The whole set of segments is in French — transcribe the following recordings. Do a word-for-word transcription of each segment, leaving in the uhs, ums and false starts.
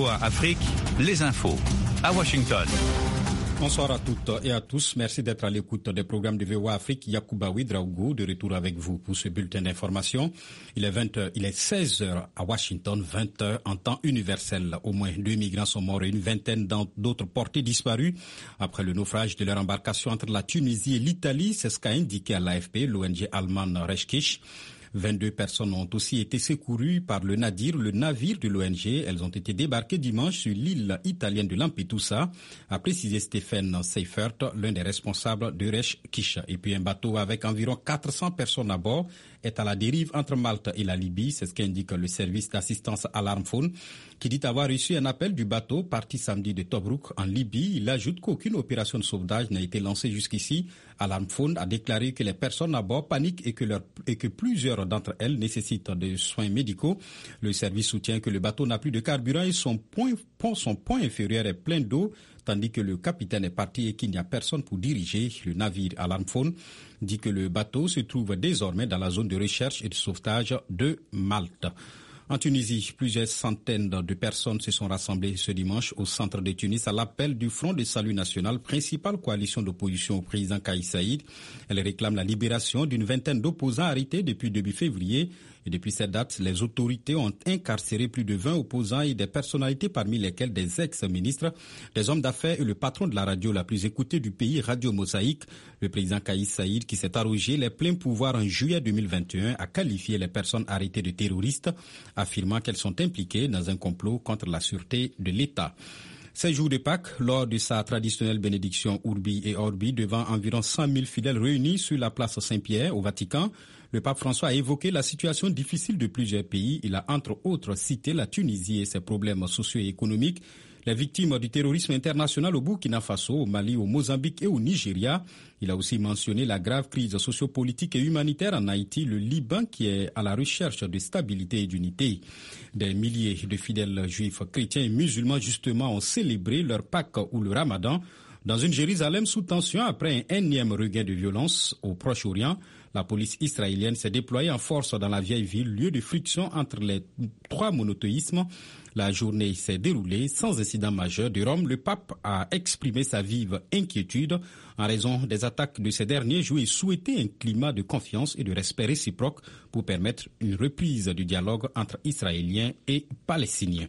V O A Afrique, les infos à Washington. Bonsoir à toutes et à tous. Merci d'être à l'écoute des programmes de V O A Afrique. Yacouba Ouedraogo, de retour avec vous pour ce bulletin d'information. Il est vingt heures, il est seize heures à Washington, vingt heures en temps universel. Au moins deux migrants sont morts et une vingtaine d'autres portés disparus après le naufrage de leur embarcation entre la Tunisie et l'Italie. C'est ce qu'a indiqué à l'A F P l'O N G allemande Rechtkisch. vingt-deux personnes ont aussi été secourues par le Nadir, le navire de l'O N G. Elles ont été débarquées dimanche sur l'île italienne de Lampedusa, a précisé Stéphane Seifert, l'un des responsables de Rechtkisch. Et puis un bateau avec environ quatre cents personnes à bord est à la dérive entre Malte et la Libye. C'est ce qu'indique le service d'assistance Alarmphone, qui dit avoir reçu un appel du bateau parti samedi de Tobruk en Libye. Il ajoute qu'aucune opération de sauvetage n'a été lancée jusqu'ici. Alarmphone a déclaré que les personnes à bord paniquent et que, leur, et que plusieurs d'entre elles nécessitent des soins médicaux. Le service soutient que le bateau n'a plus de carburant et son point, son point inférieur est plein d'eau, tandis que le capitaine est parti et qu'il n'y a personne pour diriger. Le navire Alarmphone dit que le bateau se trouve désormais dans la zone de recherche et de sauvetage de Malte. En Tunisie, plusieurs centaines de personnes se sont rassemblées ce dimanche au centre de Tunis à l'appel du Front de Salut National, principale coalition d'opposition au président Kais Saïed. Elle réclame la libération d'une vingtaine d'opposants arrêtés depuis début février. Et depuis cette date, les autorités ont incarcéré plus de vingt opposants et des personnalités parmi lesquelles des ex-ministres, des hommes d'affaires et le patron de la radio la plus écoutée du pays, Radio Mosaïque. Le président Kais Saïed, qui s'est arrogé les pleins pouvoirs en juillet deux mille vingt et un, a qualifié les personnes arrêtées de terroristes, affirmant qu'elles sont impliquées dans un complot contre la sûreté de l'État. Ces jours de Pâques, lors de sa traditionnelle bénédiction Urbi et Orbi devant environ cent mille fidèles réunis sur la place Saint-Pierre au Vatican, le pape François a évoqué la situation difficile de plusieurs pays. Il a entre autres cité la Tunisie et ses problèmes socio-économiques, les victimes du terrorisme international au Burkina Faso, au Mali, au Mozambique et au Nigeria. Il a aussi mentionné la grave crise sociopolitique et humanitaire en Haïti, le Liban qui est à la recherche de stabilité et d'unité. Des milliers de fidèles juifs, chrétiens et musulmans justement ont célébré leur Pâques ou le Ramadan dans une Jérusalem sous tension après un énième regain de violence au Proche-Orient. La police israélienne s'est déployée en force dans la vieille ville, lieu de friction entre les trois monothéismes. La journée s'est déroulée sans incident majeur. De Rome, le pape a exprimé sa vive inquiétude en raison des attaques de ces derniers jours et souhaité un climat de confiance et de respect réciproque pour permettre une reprise du dialogue entre Israéliens et Palestiniens.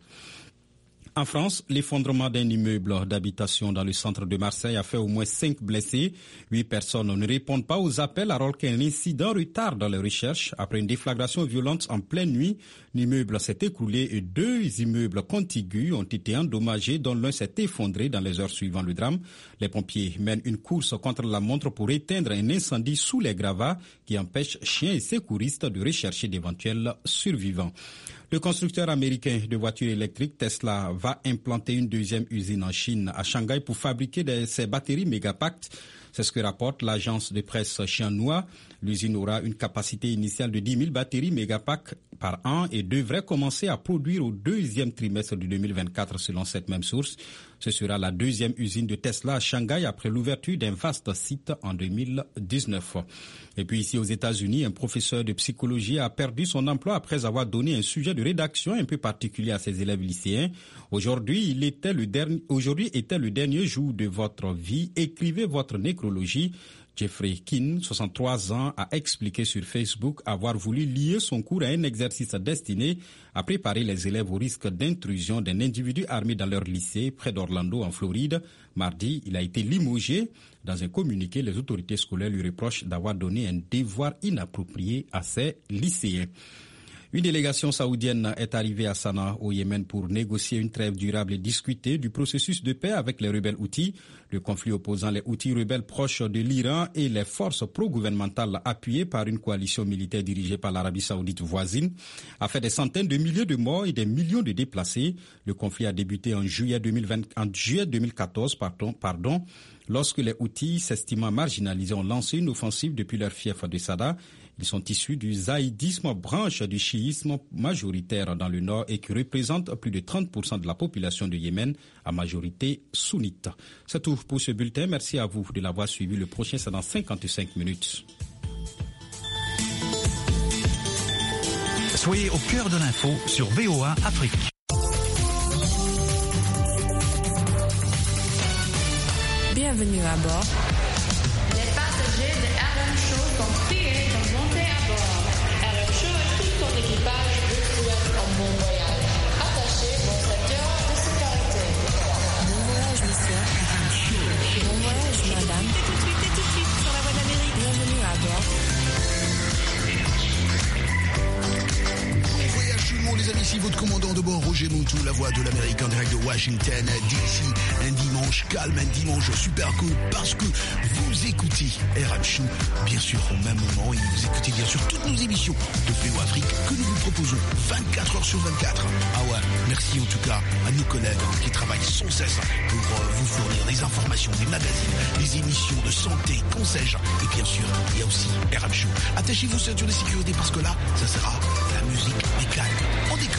En France, l'effondrement d'un immeuble d'habitation dans le centre de Marseille a fait au moins cinq blessés. Huit personnes ne répondent pas aux appels alors qu'un incident retarde les recherches. Après une déflagration violente en pleine nuit, l'immeuble s'est écroulé et deux immeubles contigus ont été endommagés, dont l'un s'est effondré dans les heures suivant le drame. Les pompiers mènent une course contre la montre pour éteindre un incendie sous les gravats qui empêche chiens et secouristes de rechercher d'éventuels survivants. Le constructeur américain de voitures électriques Tesla va implanter une deuxième usine en Chine, à Shanghai, pour fabriquer des, ses batteries Megapack. C'est ce que rapporte l'agence de presse chinoise. L'usine aura une capacité initiale de dix mille batteries Megapack par an et devrait commencer à produire au deuxième trimestre de deux mille vingt-quatre selon cette même source. Ce sera la deuxième usine de Tesla à Shanghai après l'ouverture d'un vaste site en deux mille dix-neuf. Et puis ici aux États-Unis, un professeur de psychologie a perdu son emploi après avoir donné un sujet de rédaction un peu particulier à ses élèves lycéens. Aujourd'hui, il était le dernier, aujourd'hui était le dernier jour de votre vie. Écrivez votre nécrologie. Jeffrey Keane, soixante-trois ans, a expliqué sur Facebook avoir voulu lier son cours à un exercice destiné à préparer les élèves au risque d'intrusion d'un individu armé dans leur lycée près d'Orlando en Floride. Mardi, il a été limogé. Dans un communiqué, les autorités scolaires lui reprochent d'avoir donné un devoir inapproprié à ses lycéens. Une délégation saoudienne est arrivée à Sanaa, au Yémen, pour négocier une trêve durable et discuter du processus de paix avec les rebelles Houthis. Le conflit opposant les Houthis rebelles proches de l'Iran et les forces pro-gouvernementales appuyées par une coalition militaire dirigée par l'Arabie saoudite voisine a fait des centaines de milliers de morts et des millions de déplacés. Le conflit a débuté en juillet deux mille vingt, en juillet deux mille quatorze, pardon, pardon, lorsque les Houthis, s'estimant marginalisés, ont lancé une offensive depuis leur fief de Sada. Ils sont issus du zaïdisme, branche du chiisme majoritaire dans le nord et qui représente plus de trente pour cent de la population du Yémen, à majorité sunnite. C'est tout pour ce bulletin. Merci à vous de l'avoir suivi. Le prochain, c'est dans cinquante-cinq minutes. Soyez au cœur de l'info sur V O A Afrique. Bienvenue à bord. Les passagers de R M Show sont priés de monter à bord. R M Show et tout son équipage vous souhaitent un bon voyage. Attachez vos ceintures de sécurité. Bon voyage, monsieur. Bon voyage, madame. Et tout de suite, et tout de suite, sur la voie d'Amérique. Bienvenue à bord. Les amis, ici votre commandant de bord Roger Moutou, la voix de l'Amérique en direct de Washington D C. Un dimanche calme, un dimanche super cool parce que vous écoutez R M Show, bien sûr au même moment, et vous écoutez bien sûr toutes nos émissions de V O Afrique que nous vous proposons vingt-quatre heures sur vingt-quatre. Ah ouais, merci en tout cas à nos collègues hein, qui travaillent sans cesse pour euh, vous fournir des informations, des magazines, des émissions de santé, conseils, et bien sûr il y a aussi R M Show. Attachez vos ceintures de sécurité parce que là, ça sera la musique des calmes. On décolle.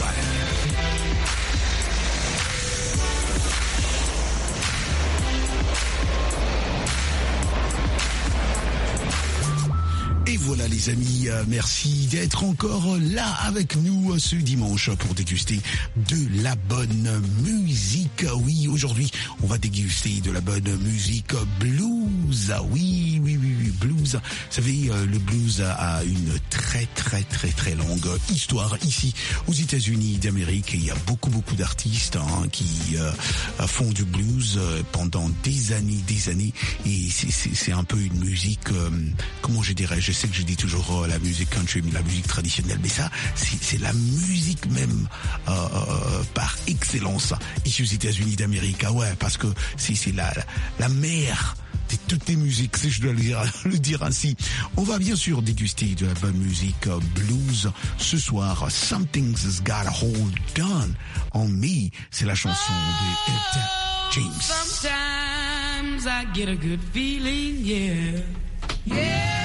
Et voilà les amis, euh, merci d'être encore là avec nous euh, ce dimanche pour déguster de la bonne musique. Oui, aujourd'hui, on va déguster de la bonne musique blues. Oui, oui, oui, oui, blues. Vous savez, euh, le blues a une très, très, très, très longue histoire ici aux États-Unis d'Amérique. Il y a beaucoup, beaucoup d'artistes hein, qui euh, font du blues pendant des années, des années. Et c'est, c'est, c'est un peu une musique, euh, comment je dirais, je sais que je dis toujours euh, la musique country, mais la musique traditionnelle, mais ça, c'est, c'est la musique même euh, euh, par excellence ici aux États-Unis d'Amérique. Ah ouais, parce que c'est, c'est la, la mère de toutes les musiques, si je dois le dire, le dire ainsi. On va bien sûr déguster de la bonne musique euh, blues ce soir. Something's Got a Hold On on Me, c'est la chanson de Etta James. Sometimes I get a good feeling, yeah, yeah.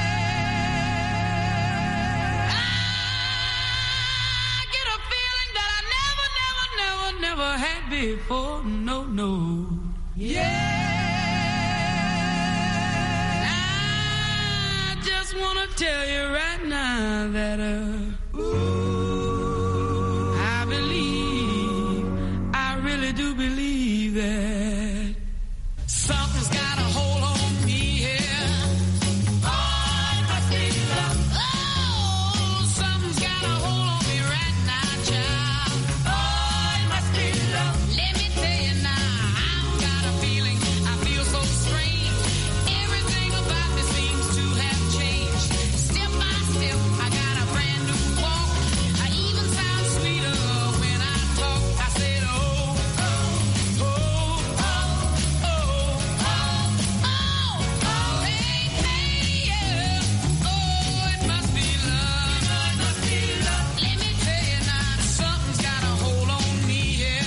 Never had before, no, no, yeah. I just wanna tell you right now that uh, ooh, I believe, I really do believe that something's got a hold on me here. Oh, it must be love. Oh, something's got a hold on me right now, child. Let me tell you now, I've got a feeling, I feel so strange. Everything about me seems to have changed. Step by step, I got a brand new walk. I even sound sweeter when I talk. I said, oh, oh, oh, oh, oh, oh, oh, oh, hey, hey, yeah. Oh, it must be love. It must be love. Let me tell you now, something's got a hold on me here.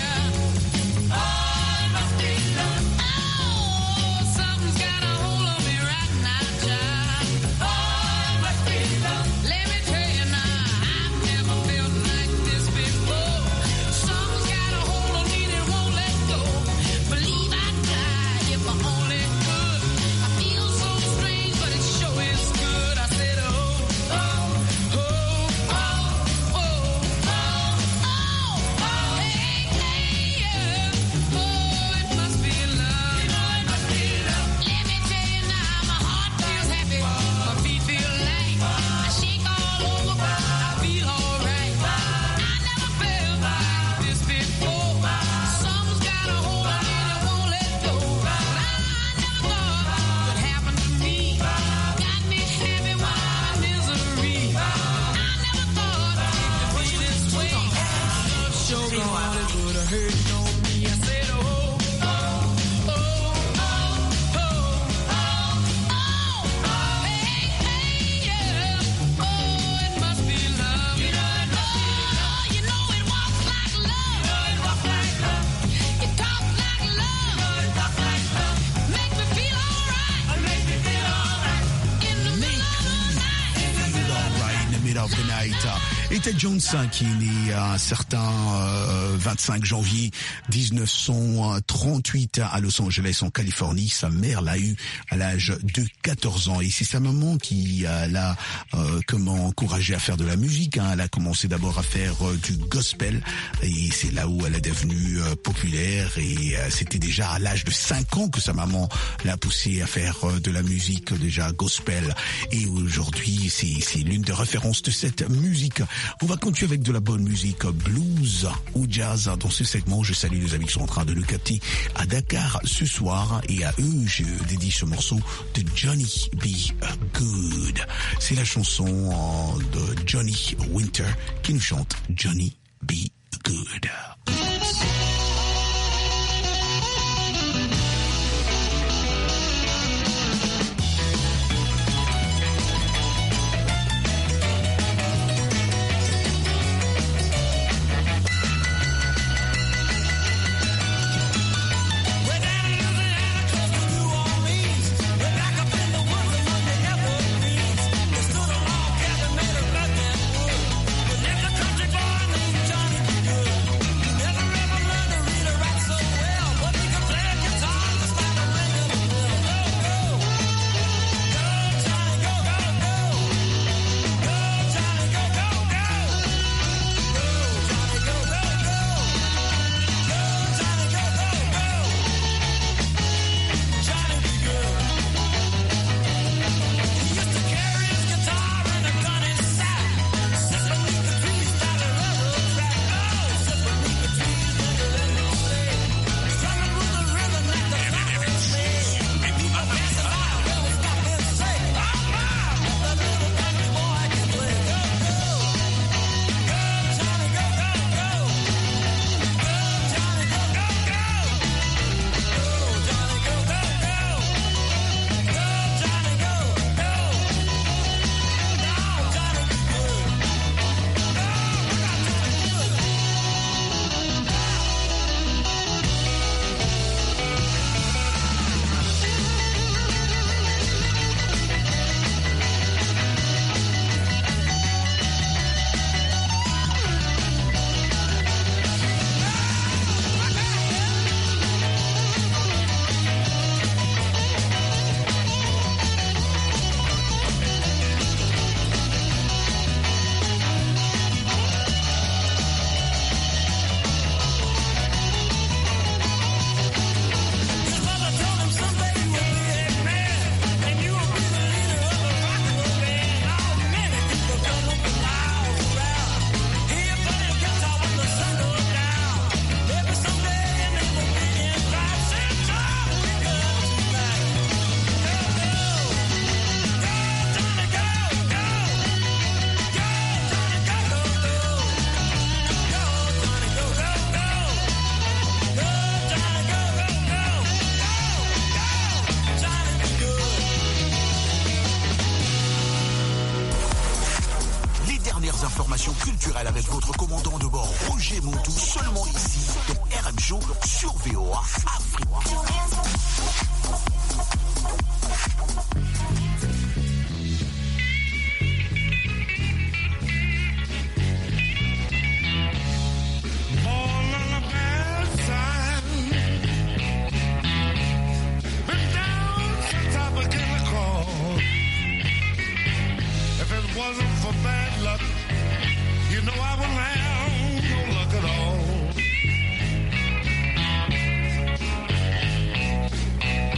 Of the night, uh, Et Ted Jones, qui est né un certain euh, vingt-cinq janvier mille neuf cent trente-huit à Los Angeles en Californie. Sa mère l'a eu à l'âge de quatorze ans et c'est sa maman qui euh, l'a euh, comment encouragé à faire de la musique. Hein. Elle a commencé d'abord à faire euh, du gospel et c'est là où elle est devenue euh, populaire et euh, c'était déjà à l'âge de cinq ans que sa maman l'a poussée à faire euh, de la musique déjà gospel et aujourd'hui c'est, c'est l'une des références de cette musique. On va continuer avec de la bonne musique blues ou jazz. Dans ce segment, je salue les amis qui sont en train de nous capter à Dakar ce soir et à eux, je dédie ce morceau de Johnny B. Good. C'est la chanson de Johnny Winter qui nous chante Johnny B. Good. Information culturelle avec votre commandant de bord Roger Montou, seulement ici dans R M Show sur V O A Afrique. Luck at all.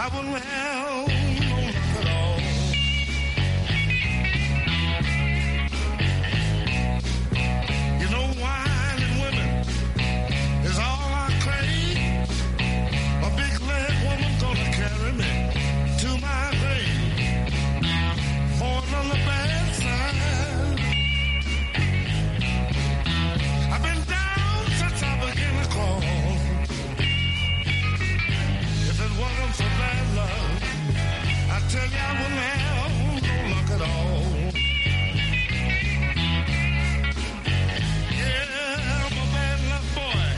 wouldn't have no luck at all. You know, wine and women is all I crave. A big leg woman gonna carry me to my grave. Born on the bad side. I've been down since I began to crawl. If it wasn't for bad luck, I tell you I wouldn't have no luck at all. Yeah, I'm a bad luck boy.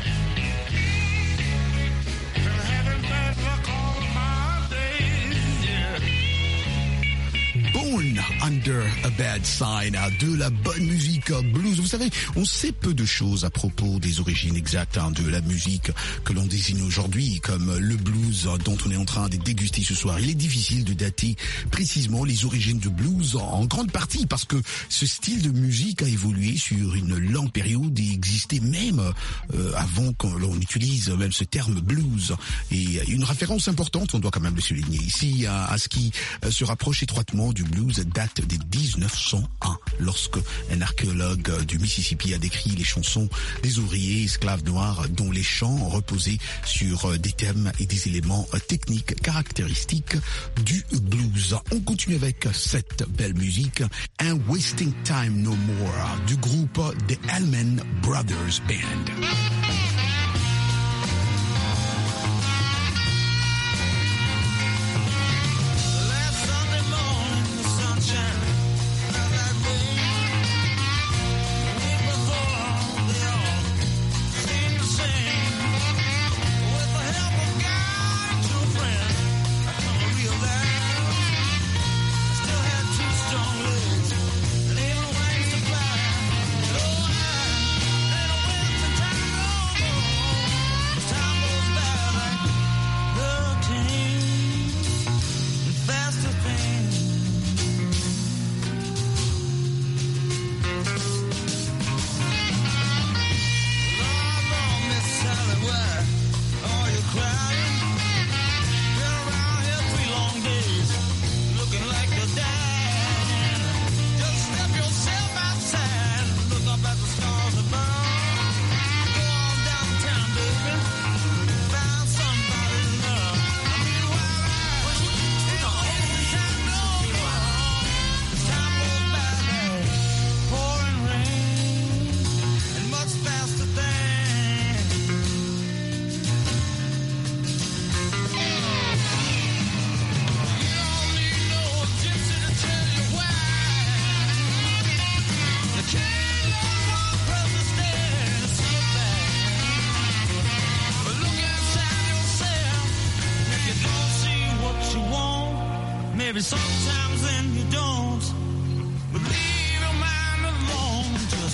Been having bad luck all of my days, yeah. Born Under a Bad Sign, de la bonne musique blues. Vous savez, on sait peu de choses à propos des origines exactes hein, de la musique que l'on désigne aujourd'hui comme le blues dont on est en train de déguster ce soir. Il est difficile de dater précisément les origines du blues en grande partie parce que ce style de musique a évolué sur une longue période et existait même euh, avant qu'on l'on utilise même ce terme blues. Et une référence importante, on doit quand même le souligner ici, à, à ce qui se rapproche étroitement du blues date de dix-neuf cent un, lorsque un archéologue du Mississippi a décrit les chansons des ouvriers esclaves noirs dont les chants reposaient sur des thèmes et des éléments techniques caractéristiques du blues. On continue avec cette belle musique, un Wasting Time No More du groupe The Allman Brothers Band. Maybe sometimes then you don't, but leave your mind alone. Just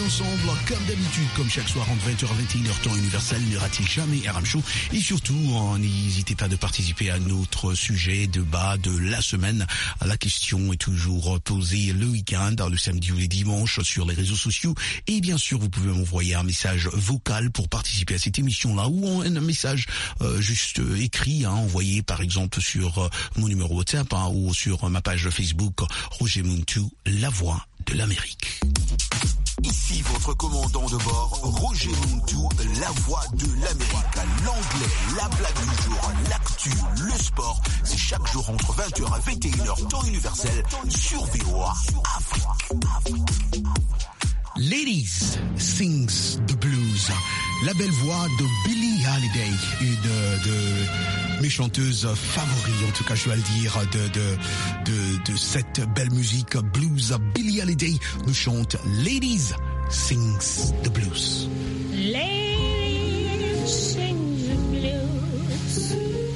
ensemble, comme d'habitude, comme chaque soir entre vingt heures et vingt et une heures temps universel. Ne ratez jamais R M Show. Et surtout, n'hésitez pas de participer à notre sujet débat de la semaine. La question est toujours posée le week-end, le samedi ou les dimanches sur les réseaux sociaux. Et bien sûr, vous pouvez m'envoyer un message vocal pour participer à cette émission-là, ou un message euh, juste euh, écrit, hein, envoyé par exemple sur euh, mon numéro WhatsApp, hein, ou sur ma page Facebook Roger Muntu, la voix de l'Amérique. Ici votre commandant de bord, Roger Muntu, la voix de l'Amérique. L'anglais, la blague du jour, l'actu, le sport, c'est chaque jour entre vingt heures et vingt et une heures temps universel sur V O A Afrique. Ladies Sings the Blues, la belle voix de Billie Holiday, une de mes chanteuses favoris, en tout cas je dois le dire, de, de, de, de cette belle musique blues. Billie Holiday nous chante Ladies Sings the Blues. Ladies sings the blues.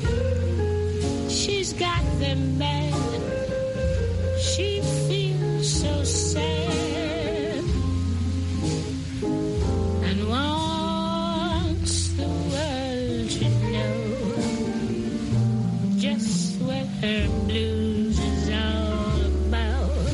She's got them bad. She feels so sad. Wants the world to know just what her blues is all about.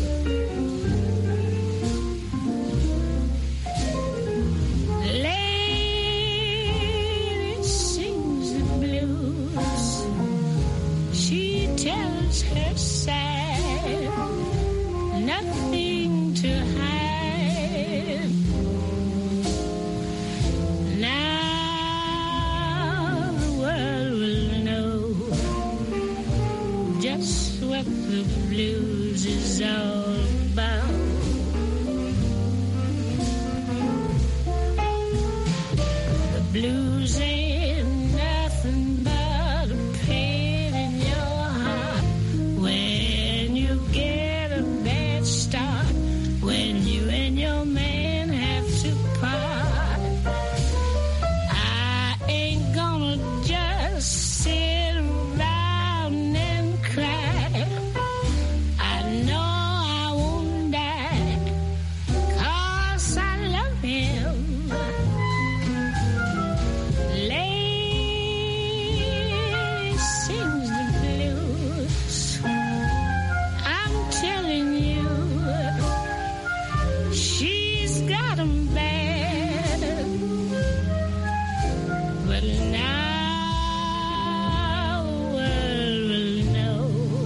Lady sings the blues. She tells her sad, nothing to hide. Just what the blues is all about. The blues ain't nothing but a pain in your heart when you get a bad start, when you and your man have to part. I ain't gonna just sit around and cry. I know I won't die, 'cause I love him. Lady sings the blues. I'm telling you, she's got 'em bad. But now the world will know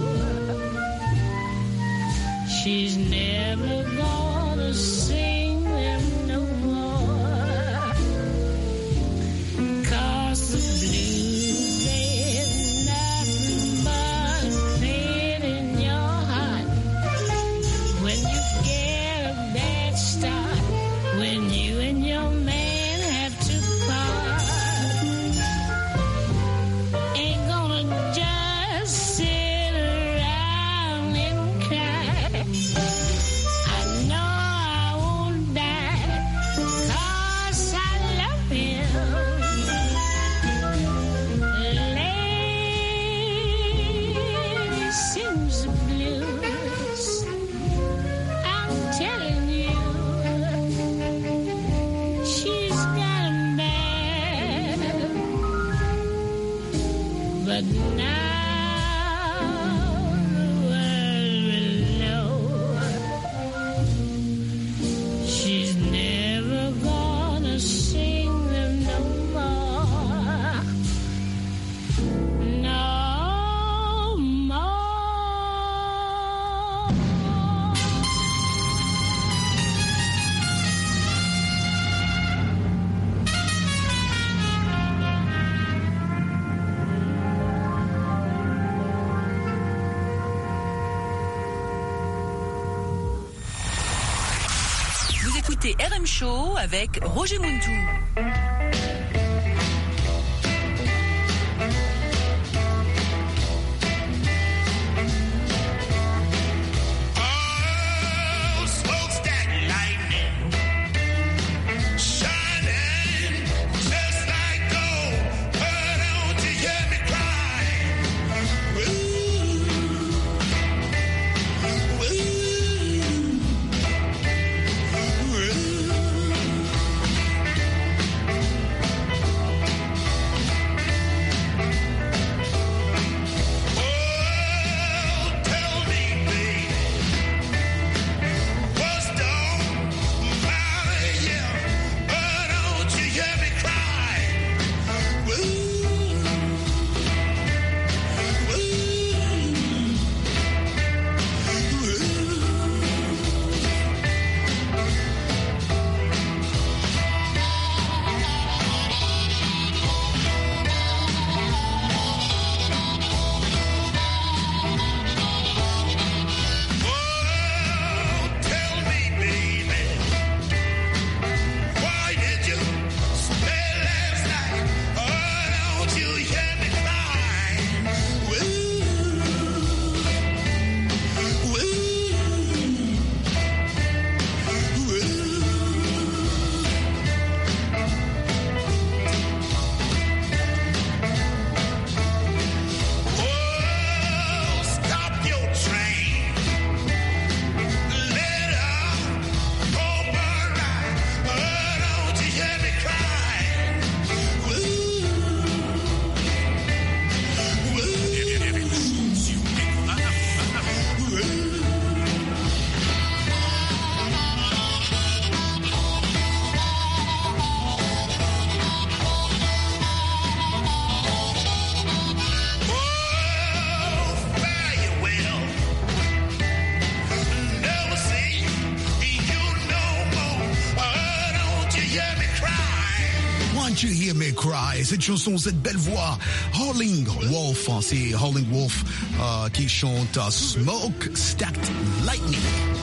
she's never gonna sing them no more. 'Cause the blues ain't nothing but a pain in your heart when you get a bad start, when you and your man have to part. Ain't gonna just sit around and cry. I know I won't die, 'cause I love him. Lady sings the blues. I'm telling you, she's got 'em bad. But now the world will know she's never gonna sing them no more. No more. Vous écoutez R M Show avec Roger Muntu. Oh, smokestack lightning, shining just like gold. But don't you hear me cry? Ooh, ooh, ooh. Can't You Hear Me Cry? Cette chanson, cette belle voix, Howling Wolf, hein, c'est Howling Wolf euh, qui chante uh, Smoke Stacked Lightning.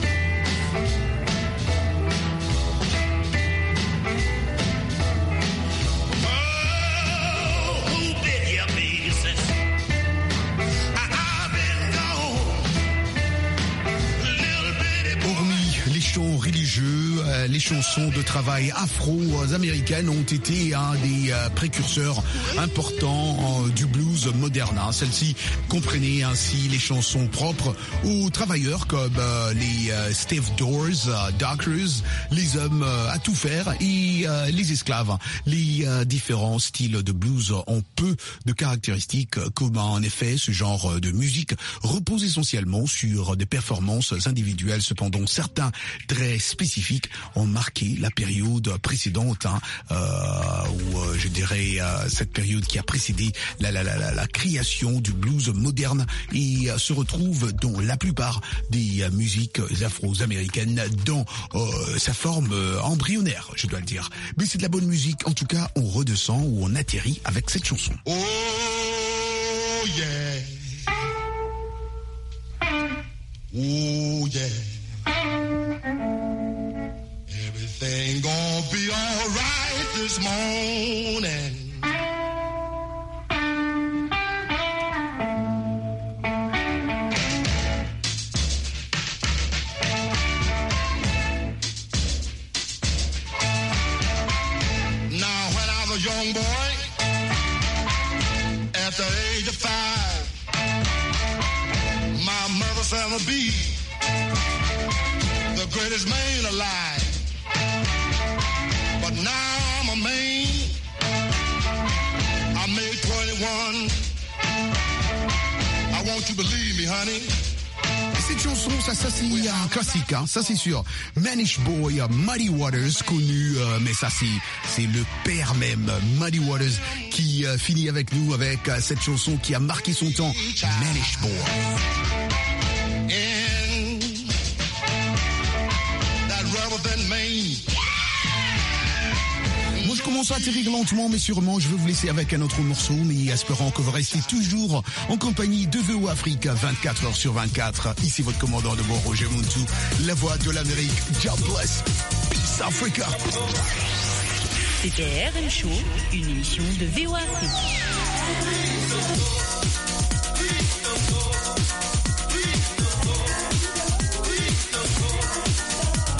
Religieux, euh, les chansons de travail afro-américaines ont été un des euh, précurseurs importants euh, du blues moderne. Hein. Celle-ci comprenait ainsi les chansons propres aux travailleurs comme euh, les euh, stevedores, euh, dockers, les hommes euh, à tout faire et euh, les esclaves. Les euh, différents styles de blues ont peu de caractéristiques communes. En effet, ce genre de musique repose essentiellement sur des performances individuelles. Cependant, certains très spécifiques ont marqué la période précédente, hein, euh, ou euh, je dirais euh, cette période qui a précédé la, la, la, la, la création du blues moderne et euh, se retrouve dans la plupart des euh, musiques afro-américaines dans euh, sa forme euh, embryonnaire, je dois le dire. Mais c'est de la bonne musique, en tout cas on redescend ou on atterrit avec cette chanson. Oh yeah. Oh yeah. Everything gonna be alright this morning. Now when I was a young boy, at the age of five, my mother said I'd be the greatest man alive. But now I'm a man. I made twenty-one. I want you to believe me, honey. Cette chanson, ça, ça c'est un classique, hein, ça c'est sûr. Manish Boy, Muddy Waters, connu, euh, mais ça c'est c'est le père même, Muddy Waters, qui euh, finit avec nous avec euh, cette chanson qui a marqué son temps, Manish Boy. Moi je commence à atterrir lentement mais sûrement. Je vais vous laisser avec un autre morceau, mais espérant que vous restez toujours en compagnie de V O Afrique vingt-quatre heures sur vingt-quatre. Ici votre commandant de bord, Roger Muntu, la voix de l'Amérique. God bless. Peace Africa. C'était R M Show, une émission de V O Afrique.